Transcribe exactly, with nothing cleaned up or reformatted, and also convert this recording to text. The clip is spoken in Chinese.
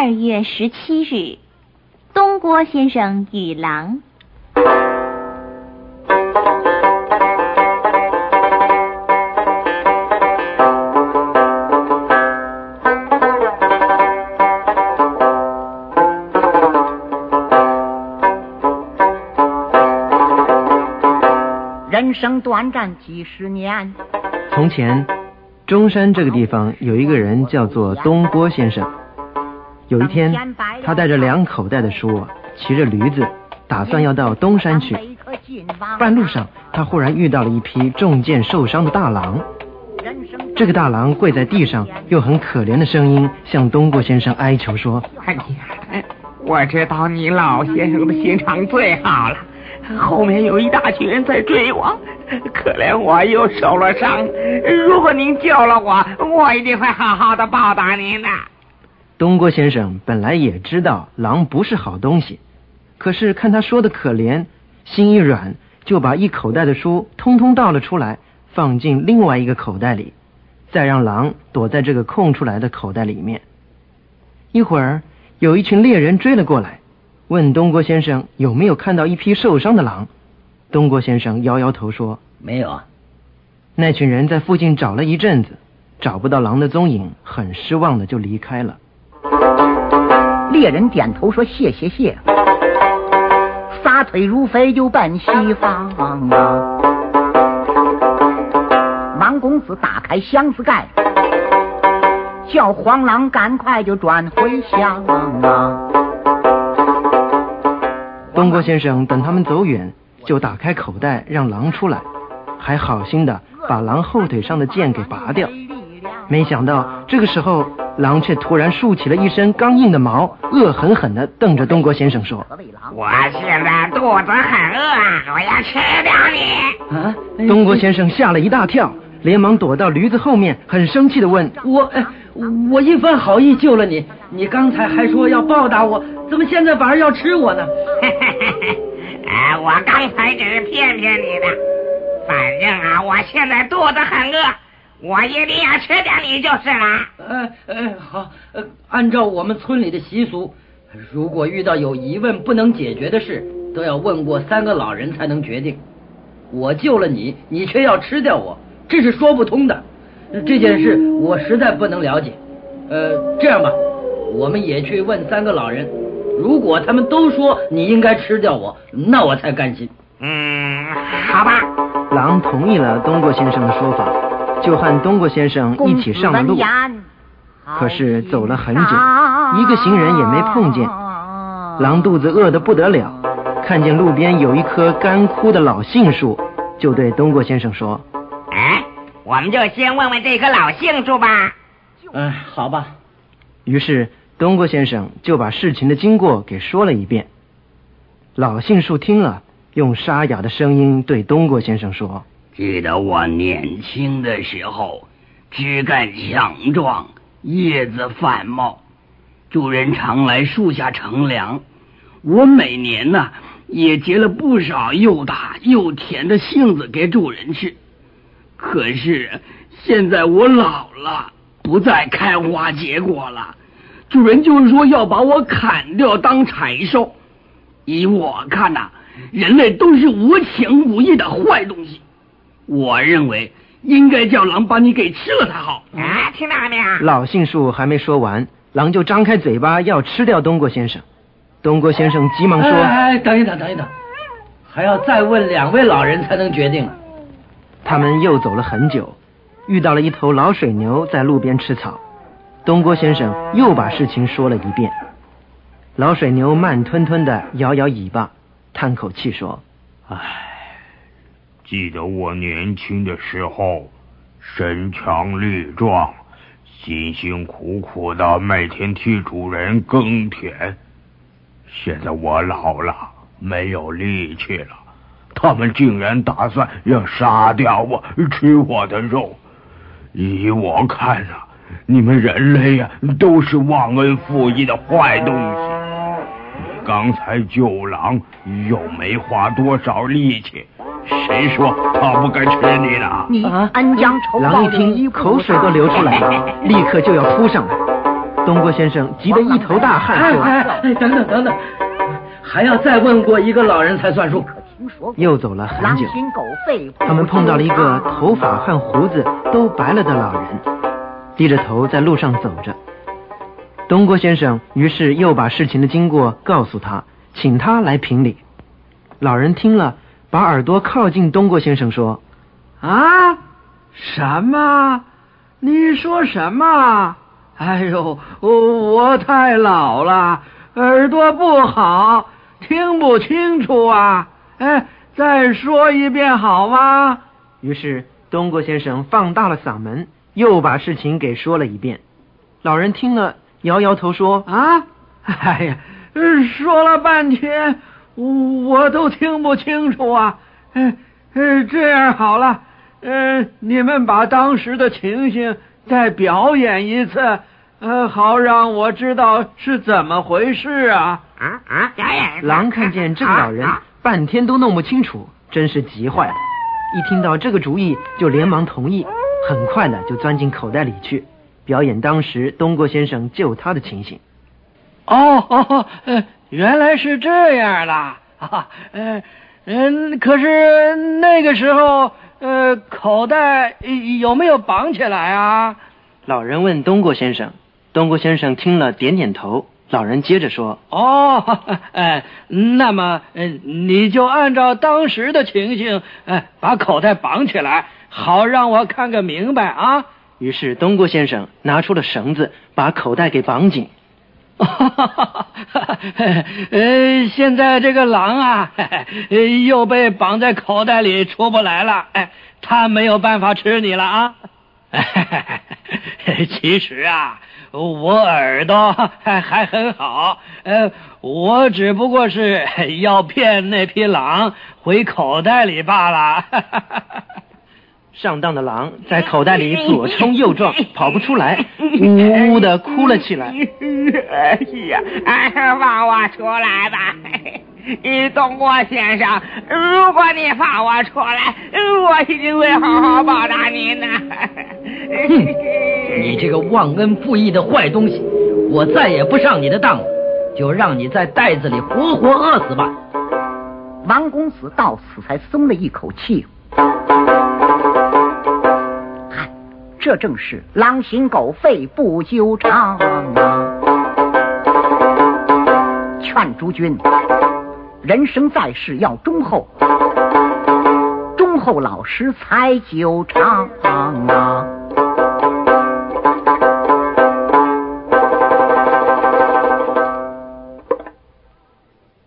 二月十七日，东郭先生与狼。 人生短暂几十年。 从前，中山这个地方有一个人叫做东郭先生。有一天，他带着两口袋的书，骑着驴子，打算要到东山去。半路上，他忽然遇到了一匹中箭受伤的大狼。这个大狼跪在地上，用很可怜的声音向东郭先生哀求说：“ 哎呀，我知道你老先生的心肠最好了。后面有一大群人在追我，可怜我又受了伤。如果您救了我，我一定会好好的报答您的。” 东郭先生本来也知道狼不是好东西，可是看他说的可怜，心一软，就把一口袋的书通通倒了出来，放进另外一个口袋里，再让狼躲在这个空出来的口袋里面。一会儿，有一群猎人追了过来，问东郭先生有没有看到一匹受伤的狼。东郭先生摇摇头说：“ 没有啊。” 那群人在附近找了一阵子，找不到狼的踪影，很失望的就离开了。 猎人点头说：“谢谢谢。”撒腿如飞就奔西方啊！王公子打开箱子盖，叫黄狼赶快就转回乡啊！ 东郭先生等他们走远，就打开口袋让狼出来，还好心的把狼后腿上的剑给拔掉。没想到这个时候，狼却突然竖起了一身刚硬的毛，恶狠狠地瞪着东郭先生说：“ 我现在肚子很饿，我要吃掉你！” 啊！东郭先生吓了一大跳，连忙躲到驴子后面，很生气地问：“ 我哎，我一番好意救了你，你刚才还说要报答我，怎么现在反而要吃我呢？” 哎，我刚才只是骗骗你的，反正啊，我现在肚子很饿，我一定要吃掉你就是了。 呃呃，好，呃，按照我们村里的习俗，如果遇到有疑问不能解决的事，都要问过三个老人才能决定。我救了你，你却要吃掉我，这是说不通的。这件事我实在不能了解。呃，这样吧，我们也去问三个老人，如果他们都说你应该吃掉我，那我才甘心。 嗯，好吧。 狼同意了东郭先生的说法，就和东郭先生一起上了路。可是走了很久，一个行人也没碰见。狼肚子饿得不得了，看见路边有一棵干枯的老杏树，就对东郭先生说：“ 哎，我们就先问问这棵老杏树吧。” 哎，好吧。 于是东郭先生就把事情的经过给说了一遍。老杏树听了，用沙哑的声音对东郭先生说：“ 记得我年轻的时候，枝干强壮，叶子繁茂，主人常来树下乘凉。我每年呢、啊，也结了不少又大又甜的杏子给主人吃。可是现在我老了，不再开花结果了，主人就是说要把我砍掉当柴烧。以我看呐、啊，人类都是无情无义的坏东西。我认为应该叫狼把你给吃了才好。 啊，听到了没有？ 老杏树还没说完，狼就张开嘴巴要吃掉东郭先生。东郭先生急忙说：“ 哎，等一等，等一等，还要再问两位老人才能决定。” 他们又走了很久，遇到了一头老水牛在路边吃草。东郭先生又把事情说了一遍。老水牛慢吞吞地摇摇尾巴，叹口气说：“ 唉，记得我年轻的时候，身强力壮，辛辛苦苦的每天替主人耕田。现在我老了，没有力气了，他们竟然打算要杀掉我，吃我的肉。依我看啊，你们人类呀、啊，都是忘恩负义的坏东西。你刚才救狼又没花多少力气，谁说他不该吃你呢？ 你安将仇报。 狼一听，口水都流出来了，立刻就要扑上来。 东郭先生急得一头大汗，说：“ 哎哎，等等等等，还要再问过一个老人才算数。” 又走了很久，他们碰到了一个头发和胡子都白了的老人，低着头在路上走着。东郭先生于是又把事情的经过告诉他，请他来评理。老人听了，把耳朵靠近东郭先生说：“ 啊，什么？你说什么？哎呦，我太老了，耳朵不好，听不清楚啊！哎，再说一遍好吗？” 于是东郭先生放大了嗓门，又把事情给说了一遍。老人听了，摇摇头说：“ 啊，哎呀，说了半天，我都听不清楚啊！嗯、呃，这样好了，呃，你们把当时的情形再表演一次，呃，好让我知道是怎么回事啊！” 啊啊！ 狼看见这个老人半天都弄不清楚，真是急坏了。一听到这个主意，就连忙同意，很快的就钻进口袋里去，表演当时东郭先生救他的情形。 哦哦，呃，原来是这样的啊，嗯、呃、嗯，可是那个时候，呃，口袋有没有绑起来啊？ 老人问东郭先生，东郭先生听了点点头。老人接着说：“ 哦，哎，那么，呃，你就按照当时的情形，哎，把口袋绑起来，好让我看个明白啊。” 于是东郭先生拿出了绳子，把口袋给绑紧。 呃，现在这个狼啊，又被绑在口袋里出不来了，哎，他没有办法吃你了啊。其实啊，我耳朵还还很好，呃，我只不过是要骗那匹狼回口袋里罢了。 上当的狼在口袋里左冲右撞，跑不出来，呜呜的哭了起来。 哎呀，哎，放我出来吧！东郭先生，如果你放我出来，我一定会好好报答您的。 你这个忘恩负义的坏东西，我再也不上你的当了，就让你在袋子里活活饿死吧。 王公子到此才松了一口气。看，这正是狼心狗肺不久长啊！劝诸君，人生在世要忠厚，忠厚老实才久长啊！